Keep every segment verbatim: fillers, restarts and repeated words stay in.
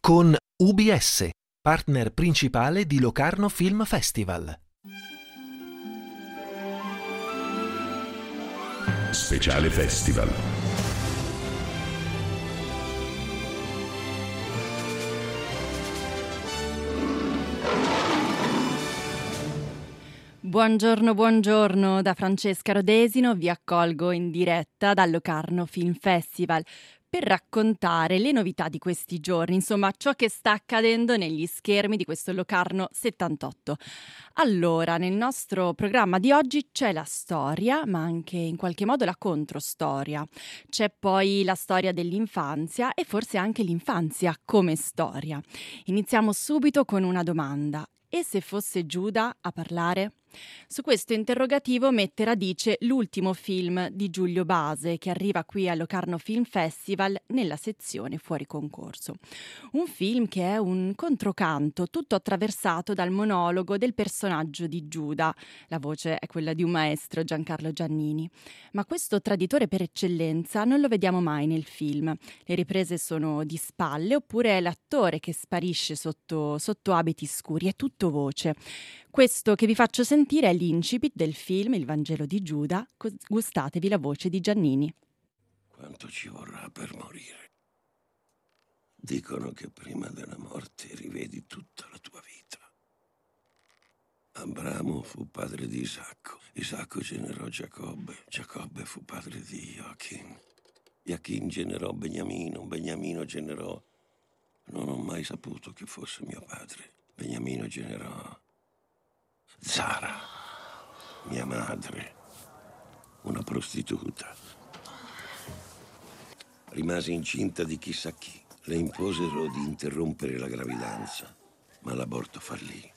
con U B S, partner principale di Locarno Film Festival. Speciale Festival. Buongiorno, buongiorno, da Francesca Rodesino vi accolgo in diretta dal Locarno Film Festival per raccontare le novità di questi giorni, insomma ciò che sta accadendo negli schermi di questo Locarno settantotto. Allora, nel nostro programma di oggi c'è la storia, ma anche in qualche modo la controstoria. C'è poi la storia dell'infanzia e forse anche l'infanzia come storia. Iniziamo subito con una domanda. E se fosse Giuda a parlare? Su questo interrogativo mette radice l'ultimo film di Giulio Base che arriva qui al Locarno Film Festival nella sezione fuori concorso. Un film che è un controcanto tutto attraversato dal monologo del personaggio di Giuda. La voce è quella di un maestro, Giancarlo Giannini. Ma questo traditore per eccellenza non lo vediamo mai nel film. Le riprese sono di spalle oppure è l'attore che sparisce sotto, sotto abiti scuri, è tutto voce. Questo che vi faccio sentire è l'incipit del film Il Vangelo di Giuda. Gustatevi la voce di Giannini. Quanto ci vorrà per morire? Dicono che prima della morte rivedi tutta la tua vita. Abramo fu padre di Isacco, Isacco generò Giacobbe, Giacobbe fu padre di Joachim, Joachim generò Beniamino, Beniamino generò... Non ho mai saputo che fosse mio padre. Beniamino generò... Zara, mia madre, una prostituta. Rimase incinta di chissà chi. Le imposero di interrompere la gravidanza, ma l'aborto fallì.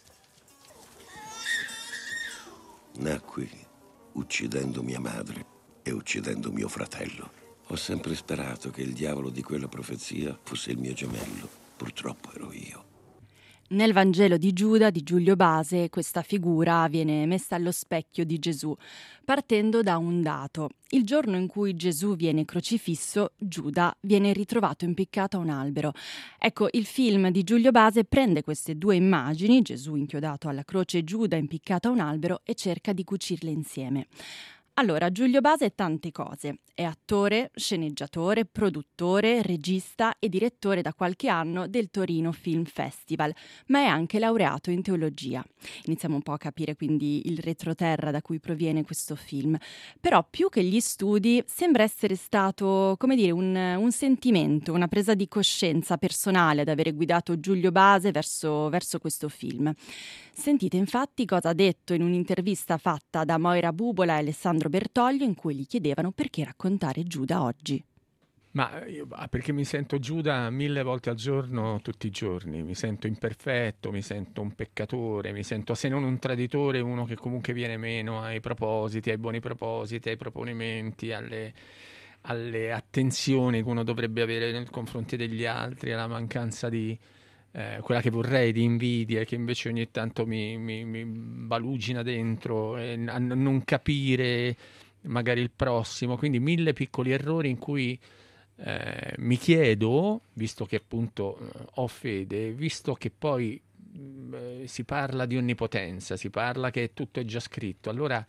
Nacqui uccidendo mia madre e uccidendo mio fratello. Ho sempre sperato che il diavolo di quella profezia fosse il mio gemello. Purtroppo ero io. Nel Vangelo di Giuda di Giulio Base questa figura viene messa allo specchio di Gesù, partendo da un dato. Il giorno in cui Gesù viene crocifisso, Giuda viene ritrovato impiccato a un albero. Ecco, il film di Giulio Base prende queste due immagini, Gesù inchiodato alla croce e Giuda impiccato a un albero, e cerca di cucirle insieme. Allora, Giulio Base è tante cose. È attore, sceneggiatore, produttore, regista e direttore da qualche anno del Torino Film Festival, ma è anche laureato in teologia. Iniziamo un po' a capire quindi il retroterra da cui proviene questo film. Però più che gli studi sembra essere stato, come dire, un, un sentimento, una presa di coscienza personale ad avere guidato Giulio Base verso, verso questo film. Sentite infatti cosa ha detto in un'intervista fatta da Moira Bubola e Alessandro Bertoglio in cui gli chiedevano perché raccontare Giuda oggi. Ma io, perché mi sento Giuda mille volte al giorno, tutti i giorni. Mi sento imperfetto, mi sento un peccatore, mi sento, se non un traditore, uno che comunque viene meno ai propositi, ai buoni propositi, ai proponimenti, alle, alle attenzioni che uno dovrebbe avere nei confronti degli altri, alla mancanza di eh, quella che vorrei, di invidia, che invece ogni tanto mi, mi, mi balugina dentro, e a non capire magari il prossimo, quindi mille piccoli errori in cui eh, mi chiedo, visto che appunto eh, ho fede, visto che poi eh, si parla di onnipotenza, si parla che tutto è già scritto, allora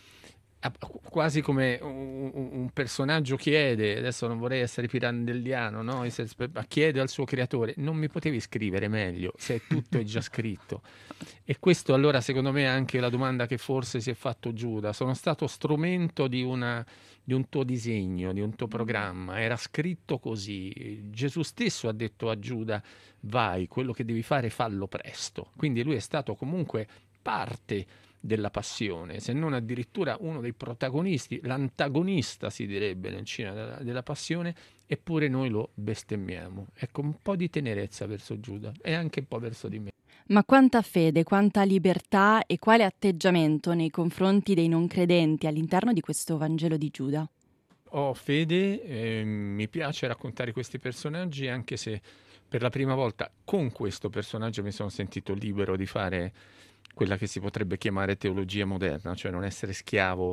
quasi come un, un personaggio chiede, adesso non vorrei essere pirandelliano, no? Ma chiede al suo creatore: non mi potevi scrivere meglio se tutto è già scritto? E questo allora secondo me è anche la domanda che forse si è fatto Giuda: sono stato strumento di, una, di un tuo disegno, di un tuo programma, era scritto così. Gesù stesso ha detto a Giuda: vai, quello che devi fare fallo presto. Quindi lui è stato comunque parte della passione, se non addirittura uno dei protagonisti, l'antagonista si direbbe nel cinema della, della passione, eppure noi lo bestemmiamo. Ecco, un po' di tenerezza verso Giuda e anche un po' verso di me. Ma quanta fede, quanta libertà e quale atteggiamento nei confronti dei non credenti all'interno di questo Vangelo di Giuda? Ho fede, eh, mi piace raccontare questi personaggi, anche se per la prima volta con questo personaggio mi sono sentito libero di fare quella che si potrebbe chiamare teologia moderna, cioè non essere schiavo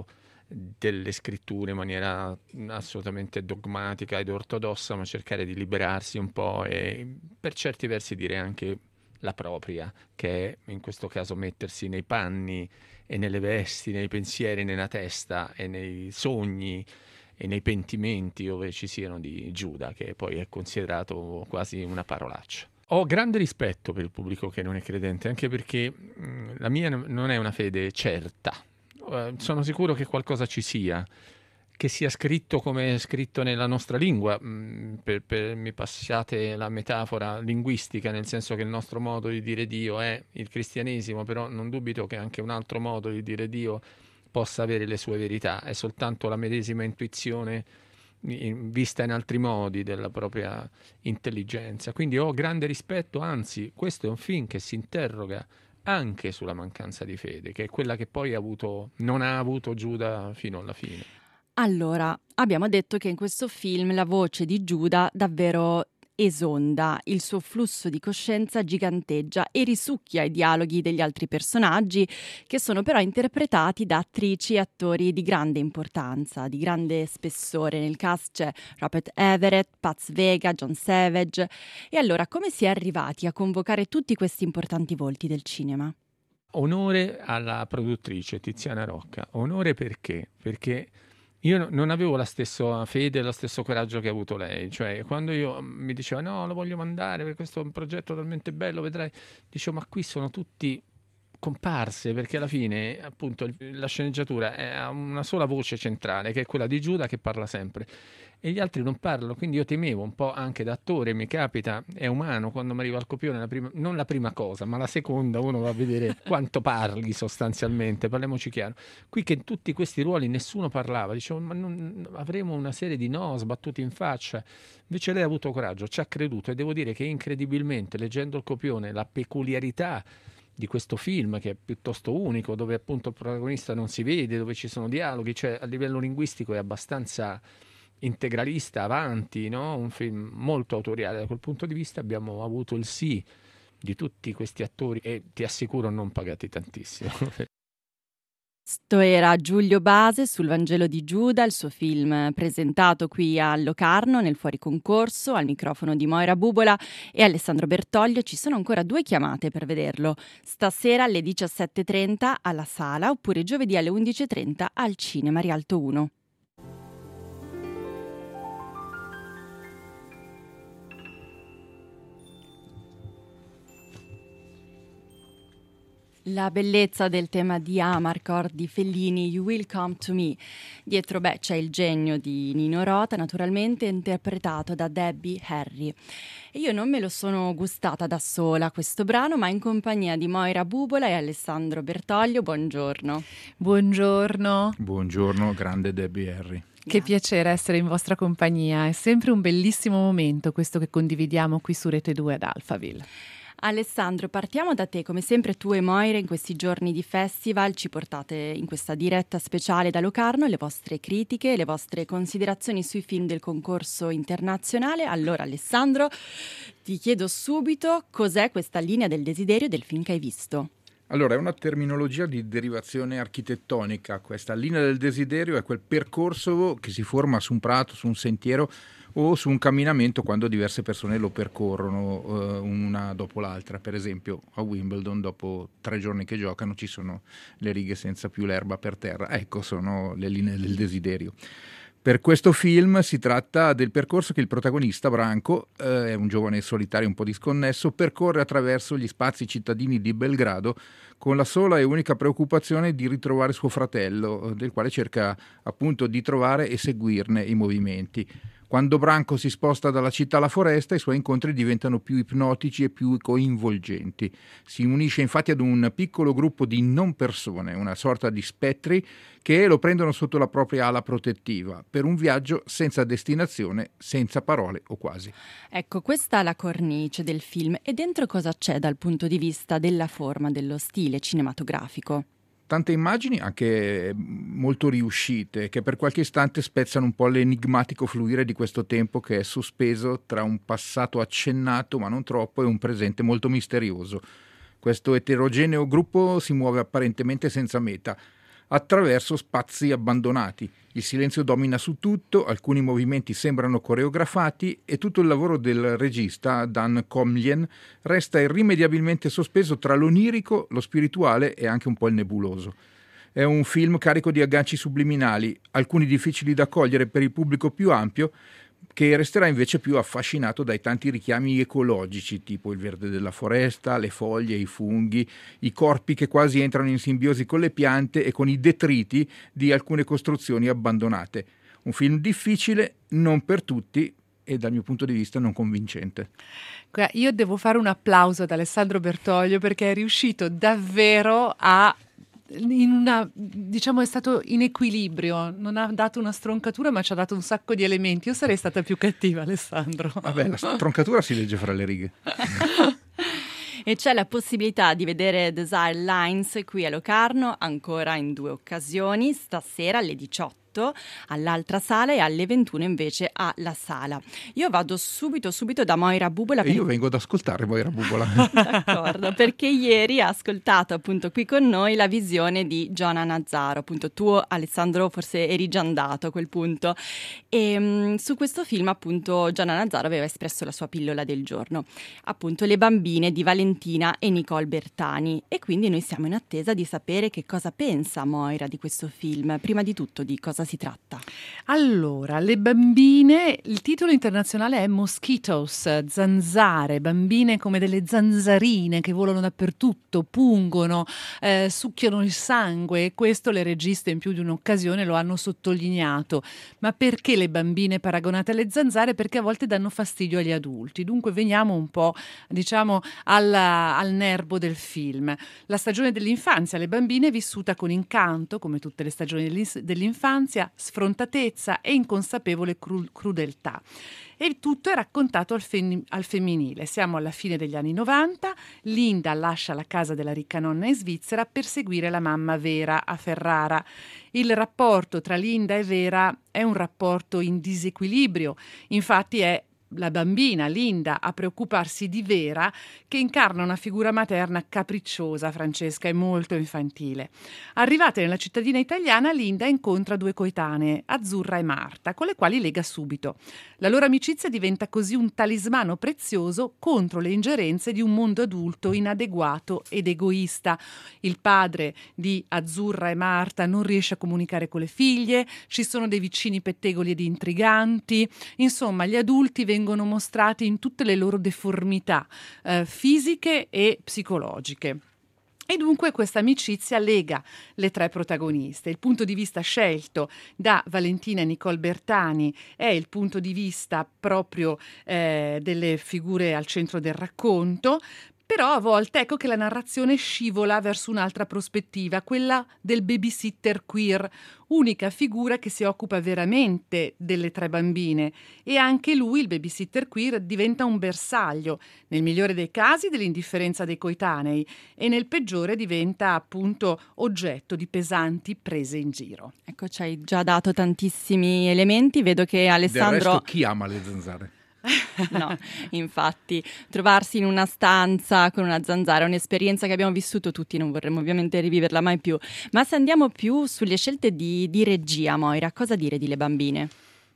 delle scritture in maniera assolutamente dogmatica ed ortodossa, ma cercare di liberarsi un po' e per certi versi dire anche la propria, che è in questo caso mettersi nei panni e nelle vesti, nei pensieri, nella testa e nei sogni e nei pentimenti ove ci siano di Giuda, che poi è considerato quasi una parolaccia. Ho grande rispetto per il pubblico che non è credente, anche perché mh, la mia non è una fede certa. Uh, sono sicuro che qualcosa ci sia, che sia scritto come è scritto nella nostra lingua, mh, per, per, mi passiate la metafora linguistica, nel senso che il nostro modo di dire Dio è il cristianesimo, però non dubito che anche un altro modo di dire Dio possa avere le sue verità, è soltanto la medesima intuizione in, vista in altri modi della propria intelligenza. Quindi ho grande rispetto, anzi questo è un film che si interroga anche sulla mancanza di fede, che è quella che poi ha avuto, non ha avuto Giuda fino alla fine. Allora, abbiamo detto che in questo film la voce di Giuda davvero esonda, il suo flusso di coscienza giganteggia e risucchia i dialoghi degli altri personaggi, che sono però interpretati da attrici e attori di grande importanza, di grande spessore. Nel cast c'è Rupert Everett, Paz Vega, John Savage. E allora, come si è arrivati a convocare tutti questi importanti volti del cinema? Onore alla produttrice Tiziana Rocca. Onore perché? Perché io non avevo la stessa fede e lo stesso coraggio che ha avuto lei, cioè quando io mi diceva no, lo voglio mandare perché questo è un progetto talmente bello, vedrai, dicevo ma qui sono tutti comparse, perché alla fine appunto la sceneggiatura ha una sola voce centrale, che è quella di Giuda, che parla sempre e gli altri non parlano, quindi io temevo un po' anche da attore, mi capita, è umano, quando mi arriva al copione, la prima, non la prima cosa, ma la seconda, uno va a vedere quanto parli sostanzialmente, parliamoci chiaro. Qui che in tutti questi ruoli nessuno parlava, dicevo ma non, avremo una serie di no sbattuti in faccia, invece lei ha avuto coraggio, ci ha creduto e devo dire che incredibilmente, leggendo il copione, la peculiarità di questo film, che è piuttosto unico, dove appunto il protagonista non si vede, dove ci sono dialoghi, cioè a livello linguistico è abbastanza integralista, avanti, no? Un film molto autoriale da quel punto di vista. Abbiamo avuto il sì di tutti questi attori e ti assicuro non pagati tantissimo. Questo era Giulio Base sul Vangelo di Giuda, il suo film presentato qui a Locarno nel fuori concorso, al microfono di Moira Bubola e Alessandro Bertoglio. Ci sono ancora due chiamate per vederlo, stasera alle diciassette e trenta alla Sala oppure giovedì alle undici e trenta al Cinema Rialto uno. La bellezza del tema di Amarcord di Fellini, You Will Come to Me. Dietro beh, c'è il genio di Nino Rota, naturalmente interpretato da Debbie Harry. E io non me lo sono gustata da sola questo brano, ma in compagnia di Moira Bubola e Alessandro Bertoglio. Buongiorno. Buongiorno. Buongiorno, grande Debbie Harry. Che piacere essere in vostra compagnia, è sempre un bellissimo momento questo che condividiamo qui su Rete due ad Alphaville. Alessandro, partiamo da te. Come sempre tu e Moira in questi giorni di festival ci portate in questa diretta speciale da Locarno le vostre critiche, le vostre considerazioni sui film del concorso internazionale. Allora Alessandro, ti chiedo subito cos'è questa linea del desiderio del film che hai visto. Allora, è una terminologia di derivazione architettonica. Questa linea del desiderio è quel percorso che si forma su un prato, su un sentiero o su un camminamento quando diverse persone lo percorrono eh, una dopo l'altra. Per esempio a Wimbledon dopo tre giorni che giocano ci sono le righe senza più l'erba per terra. Ecco, sono le linee del desiderio. Per questo film si tratta del percorso che il protagonista, Branco, eh, è un giovane solitario un po' disconnesso, percorre attraverso gli spazi cittadini di Belgrado con la sola e unica preoccupazione di ritrovare suo fratello, del quale cerca appunto di trovare e seguirne i movimenti. Quando Branco si sposta dalla città alla foresta, i suoi incontri diventano più ipnotici e più coinvolgenti. Si unisce infatti ad un piccolo gruppo di non persone, una sorta di spettri, che lo prendono sotto la propria ala protettiva, per un viaggio senza destinazione, senza parole o quasi. Ecco, questa è la cornice del film. E dentro cosa c'è dal punto di vista della forma, dello stile cinematografico? Tante immagini anche molto riuscite che per qualche istante spezzano un po' l'enigmatico fluire di questo tempo che è sospeso tra un passato accennato ma non troppo e un presente molto misterioso. Questo eterogeneo gruppo si muove apparentemente senza meta. attraverso spazi abbandonati. Il silenzio domina su tutto, alcuni movimenti sembrano coreografati e tutto il lavoro del regista Dan Comlien resta irrimediabilmente sospeso tra l'onirico, lo spirituale e anche un po' il nebuloso. È un film carico di agganci subliminali, alcuni difficili da cogliere per il pubblico più ampio, che resterà invece più affascinato dai tanti richiami ecologici, tipo il verde della foresta, le foglie, i funghi, i corpi che quasi entrano in simbiosi con le piante e con i detriti di alcune costruzioni abbandonate. Un film difficile, non per tutti, e dal mio punto di vista non convincente. Io devo fare un applauso ad Alessandro Bertoglio, perché è riuscito davvero a in una, diciamo, è stato in equilibrio, non ha dato una stroncatura ma ci ha dato un sacco di elementi. Io sarei stata più cattiva, Alessandro. Vabbè, la stroncatura si legge fra le righe. E c'è la possibilità di vedere Desire Lines qui a Locarno ancora in due occasioni, stasera alle diciotto all'altra sala e alle ventuno invece alla sala. Io vado subito subito da Moira Bubola. E per... io vengo ad ascoltare Moira Bubola. D'accordo, perché ieri ha ascoltato appunto qui con noi la visione di Giona Nazzaro. Appunto tu, Alessandro, forse eri già andato a quel punto. E mh, su questo film appunto Giona Nazzaro aveva espresso la sua pillola del giorno. Appunto Le bambine di Valentina e Nicole Bertani. E quindi noi siamo in attesa di sapere che cosa pensa Moira di questo film. Prima di tutto, di cosa si tratta? Allora, Le bambine, il titolo internazionale è Mosquitoes, zanzare, bambine come delle zanzarine che volano dappertutto, pungono, eh, succhiano il sangue, e questo le registe in più di un'occasione lo hanno sottolineato. Ma perché le bambine paragonate alle zanzare? Perché a volte danno fastidio agli adulti. Dunque veniamo un po', diciamo, alla, al nerbo del film. La stagione dell'infanzia, le bambine, è vissuta con incanto, come tutte le stagioni dell'infanzia, sfrontatezza e inconsapevole cru- crudeltà. E tutto è raccontato al, fem- al femminile. Siamo alla fine degli anni novanta, Linda lascia la casa della ricca nonna in Svizzera per seguire la mamma Vera a Ferrara. Il rapporto tra Linda e Vera è un rapporto in disequilibrio, infatti è la bambina Linda a preoccuparsi di Vera, che incarna una figura materna capricciosa, Francesca, e molto infantile. Arrivata nella cittadina italiana, Linda incontra due coetanee, Azzurra e Marta, con le quali lega subito. La loro amicizia diventa così un talismano prezioso contro le ingerenze di un mondo adulto inadeguato ed egoista. Il padre di Azzurra e Marta non riesce a comunicare con le figlie, ci sono dei vicini pettegoli ed intriganti, insomma gli adulti vengono vengono mostrati in tutte le loro deformità eh, fisiche e psicologiche. E dunque questa amicizia lega le tre protagoniste. Il punto di vista scelto da Valentina e Nicole Bertani è il punto di vista proprio eh, delle figure al centro del racconto. Però a volte ecco che la narrazione scivola verso un'altra prospettiva, quella del babysitter queer, unica figura che si occupa veramente delle tre bambine, e anche lui, il babysitter queer, diventa un bersaglio, nel migliore dei casi dell'indifferenza dei coetanei e nel peggiore diventa appunto oggetto di pesanti prese in giro. Ecco, ci hai già dato tantissimi elementi, vedo che Alessandro... Del resto chi ama le zanzare? No, infatti trovarsi in una stanza con una zanzara è un'esperienza che abbiamo vissuto tutti, non vorremmo ovviamente riviverla mai più. Ma se andiamo più sulle scelte di, di regia, Moira, cosa dire di Le bambine?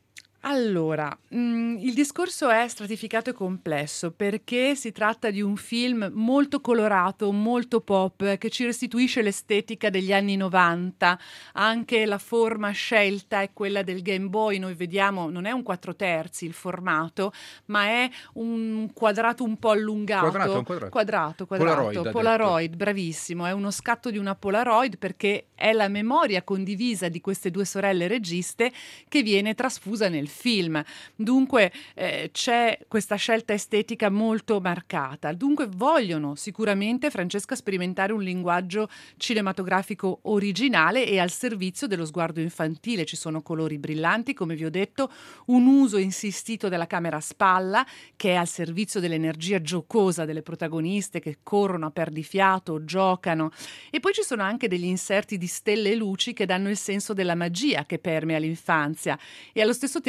Allora, mh, il discorso è stratificato e complesso perché si tratta di un film molto colorato, molto pop, che ci restituisce l'estetica degli anni novanta. Anche la forma scelta è quella del Game Boy. Noi vediamo, non è un quattro terzi il formato, ma è un quadrato un po' allungato. Quadrato, un quadrato. Quadrato, quadrato. Polaroid, Polaroid, bravissimo. È uno scatto di una Polaroid perché è la memoria condivisa di queste due sorelle registe che viene trasfusa nel film. Dunque eh, c'è questa scelta estetica molto marcata. Dunque vogliono sicuramente, Francesca, sperimentare un linguaggio cinematografico originale e al servizio dello sguardo infantile. Ci sono colori brillanti, come vi ho detto, un uso insistito della camera a spalla che è al servizio dell'energia giocosa delle protagoniste che corrono a perdifiato, giocano, e poi ci sono anche degli inserti di stelle e luci che danno il senso della magia che permea l'infanzia e allo stesso tempo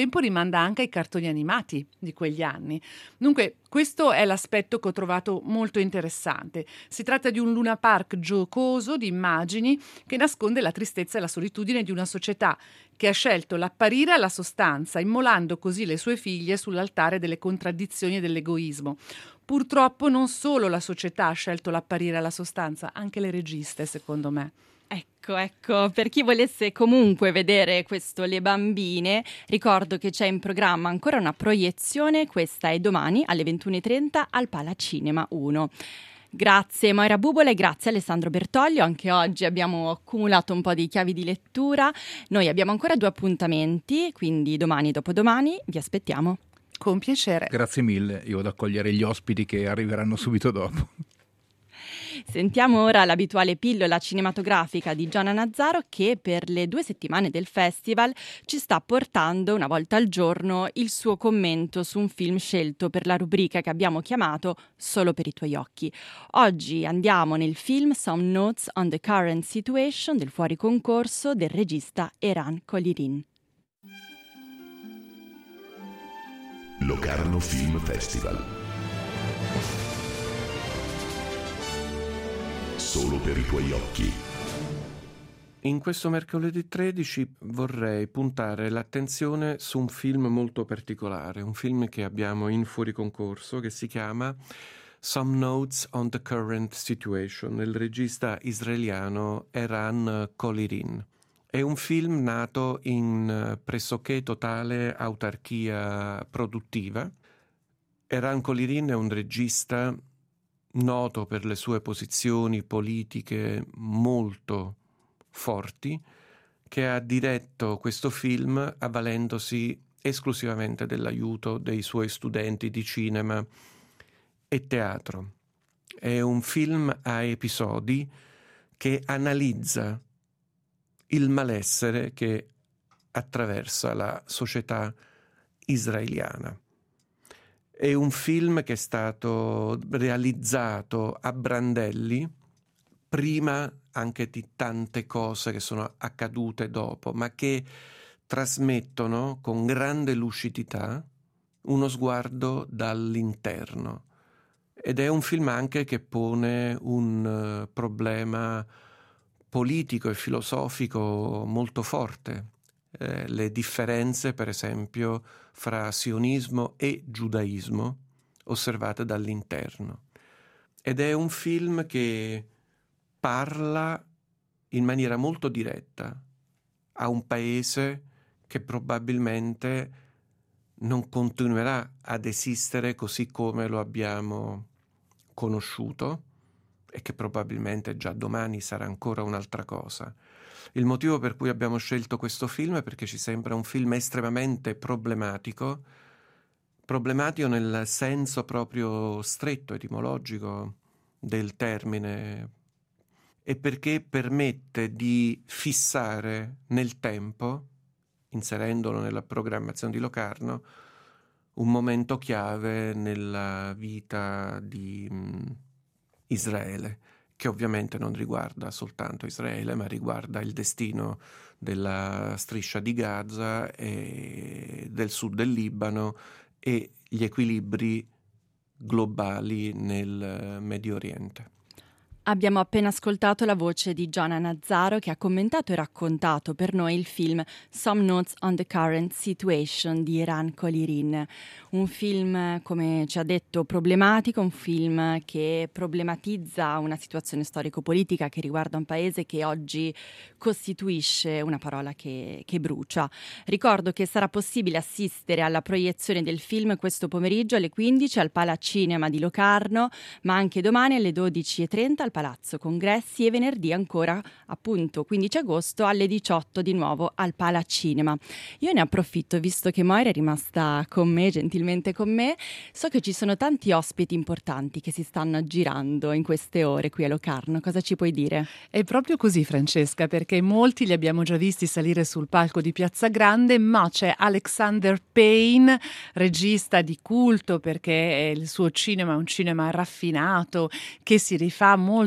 tempo rimanda anche ai cartoni animati di quegli anni. Dunque, questo è l'aspetto che ho trovato molto interessante. Si tratta di un Luna Park giocoso di immagini che nasconde la tristezza e la solitudine di una società che ha scelto l'apparire alla sostanza, immolando così le sue figlie sull'altare delle contraddizioni e dell'egoismo. Purtroppo non solo la società ha scelto l'apparire alla sostanza, anche le registe, secondo me. Ecco, ecco, per chi volesse comunque vedere questo Le Bambine, ricordo che c'è in programma ancora una proiezione, questa è domani alle ventuno e trenta al Palacinema uno. Grazie Moira Bubola e grazie Alessandro Bertoglio, anche oggi abbiamo accumulato un po' di chiavi di lettura, noi abbiamo ancora due appuntamenti, quindi domani e dopodomani vi aspettiamo. Con piacere. Grazie mille, io vado ad accogliere gli ospiti che arriveranno subito dopo. Sentiamo ora l'abituale pillola cinematografica di Gianna Nazzaro che per le due settimane del festival ci sta portando una volta al giorno il suo commento su un film scelto per la rubrica che abbiamo chiamato Solo per i tuoi occhi. Oggi andiamo nel film Some Notes on the Current Situation del fuori concorso del regista Eran Kolirin. Locarno Film Festival. Solo per i tuoi occhi. In questo mercoledì tredici vorrei puntare l'attenzione su un film molto particolare, un film che abbiamo in fuori concorso che si chiama Some Notes on the Current Situation, del regista israeliano Eran Kolirin. È un film nato in pressoché totale autarchia produttiva. Eran Kolirin è un regista noto per le sue posizioni politiche molto forti, che ha diretto questo film avvalendosi esclusivamente dell'aiuto dei suoi studenti di cinema e teatro. È un film a episodi che analizza il malessere che attraversa la società israeliana. È un film che è stato realizzato a brandelli, prima anche di tante cose che sono accadute dopo, ma che trasmettono con grande lucidità uno sguardo dall'interno. Ed è un film anche che pone un uh, problema politico e filosofico molto forte. Eh, le differenze, per esempio, fra sionismo e giudaismo osservate dall'interno. Ed è un film che parla in maniera molto diretta a un paese che probabilmente non continuerà ad esistere così come lo abbiamo conosciuto e che probabilmente già domani sarà ancora un'altra cosa. Il motivo per cui abbiamo scelto questo film è perché ci sembra un film estremamente problematico, problematico nel senso proprio stretto, etimologico del termine, e perché permette di fissare nel tempo, inserendolo nella programmazione di Locarno, un momento chiave nella vita di mh, Israele, che ovviamente non riguarda soltanto Israele, ma riguarda il destino della striscia di Gaza e del sud del Libano e gli equilibri globali nel Medio Oriente. Abbiamo appena ascoltato la voce di Gianna Nazzaro che ha commentato e raccontato per noi il film Some Notes on the Current Situation di Eran Kolirin. Un film, come ci ha detto, problematico, un film che problematizza una situazione storico-politica che riguarda un paese che oggi costituisce una parola che, che brucia. Ricordo che sarà possibile assistere alla proiezione del film questo pomeriggio alle quindici al Palacinema di Locarno, ma anche domani alle dodici e trenta al Palazzo Congressi e venerdì ancora, appunto, quindici agosto alle diciotto di nuovo al Palacinema. Io ne approfitto, visto che Moira è rimasta con me, gentilmente con me. So che ci sono tanti ospiti importanti che si stanno aggirando in queste ore qui a Locarno. Cosa ci puoi dire? È proprio così, Francesca, perché molti li abbiamo già visti salire sul palco di Piazza Grande, ma c'è Alexander Payne, regista di culto perché il suo cinema è un cinema raffinato che si rifà molto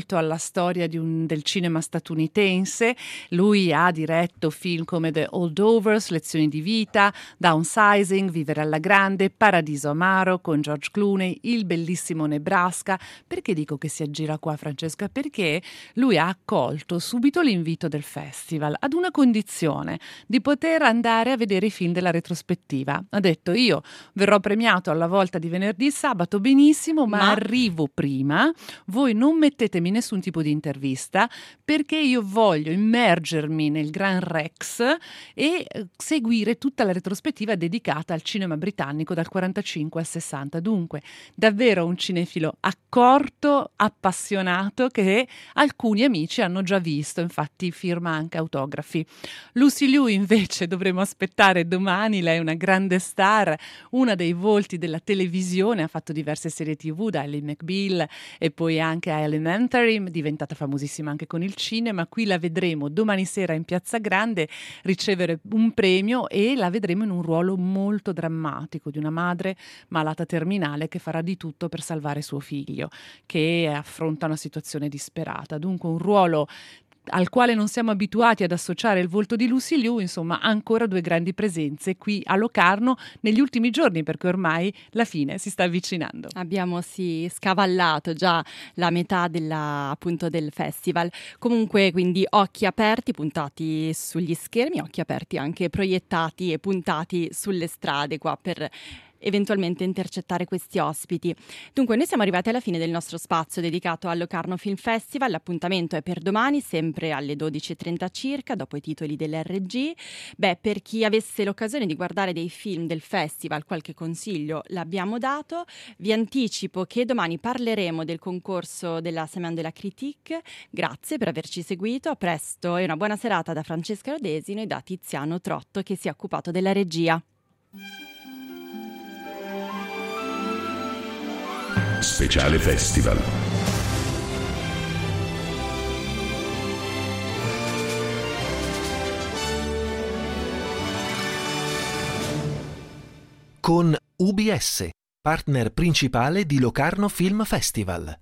molto alla storia di un, del cinema statunitense. Lui ha diretto film come The Holdovers, Lezioni di vita, Downsizing, Vivere alla grande, Paradiso amaro con George Clooney, Il bellissimo Nebraska. Perché dico che si aggira qua, Francesca? Perché lui ha accolto subito l'invito del festival ad una condizione: di poter andare a vedere i film della retrospettiva. Ha detto: io verrò premiato alla volta di venerdì e sabato, benissimo, ma, ma arrivo prima, voi non mettetemi nessun tipo di intervista perché io voglio immergermi nel Gran Rex e seguire tutta la retrospettiva dedicata al cinema britannico dal quarantacinque al sessanta. Dunque davvero un cinefilo accorto, appassionato, che alcuni amici hanno già visto, infatti firma anche autografi. Lucy Liu invece dovremo aspettare domani. Lei è una grande star, una dei volti della televisione, ha fatto diverse serie tv, da Ally McBeal e poi anche a Elementary, diventata famosissima anche con il cinema. Qui la vedremo domani sera in Piazza Grande ricevere un premio e la vedremo in un ruolo molto drammatico di una madre malata terminale che farà di tutto per salvare suo figlio, che affronta una situazione disperata. Dunque un ruolo al quale non siamo abituati ad associare il volto di Lucy Liu. Insomma, ancora due grandi presenze qui a Locarno negli ultimi giorni, perché ormai la fine si sta avvicinando. Abbiamo sì scavallato già la metà della, appunto, del festival. Comunque, quindi occhi aperti, puntati sugli schermi, occhi aperti anche proiettati e puntati sulle strade qua per eventualmente intercettare questi ospiti. Dunque, noi siamo arrivati alla fine del nostro spazio dedicato al Locarno Film Festival. L'appuntamento è per domani, sempre alle dodici e trenta circa, dopo i titoli dell'R G. Beh, per chi avesse l'occasione di guardare dei film del festival, qualche consiglio l'abbiamo dato. Vi anticipo che domani parleremo del concorso della Semaine de la Critique. Grazie per averci seguito, a presto e una buona serata da Francesca Rodesino e da Tiziano Trotto, che si è occupato della regia. Speciale Festival. Con U B S, partner principale di Locarno Film Festival.